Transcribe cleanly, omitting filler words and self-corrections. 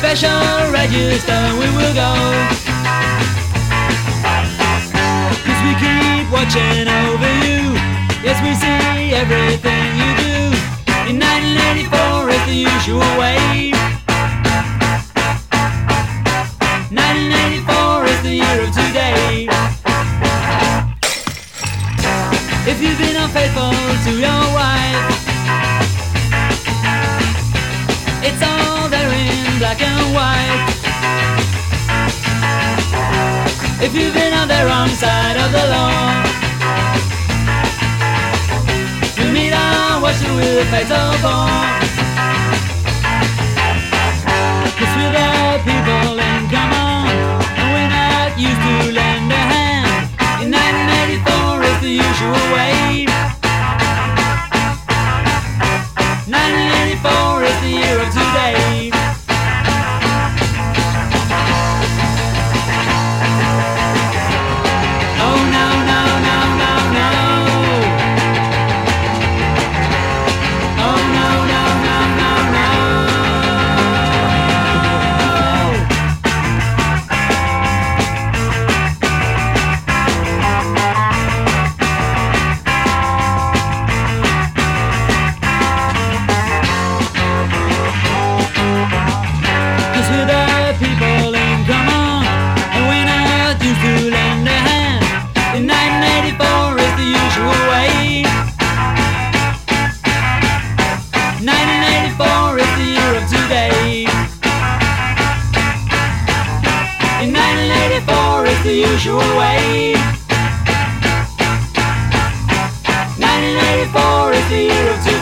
special register we will go. 'Cause we keep watching over you. Yes, we see everything you do. In 1984 is the usual way. 1984 is the year of today. If you've been unfaithful to your wife, it's all there in black and white. If you've been on the wrong side of the law, you meet on watching with a fatal ball. 'Cause we're the people in common, and we're not used to lend a hand. In 1984 is the usual way. 1984 is the year of today. Oh no, no, no, no, no. Oh no, no, no, no, no. 'Cause we're the people in common, and we're not used to lend a hand. In 1984 is the usual way. 1984 is the year of today. In 1984 is the usual way. 1984 is the year of today.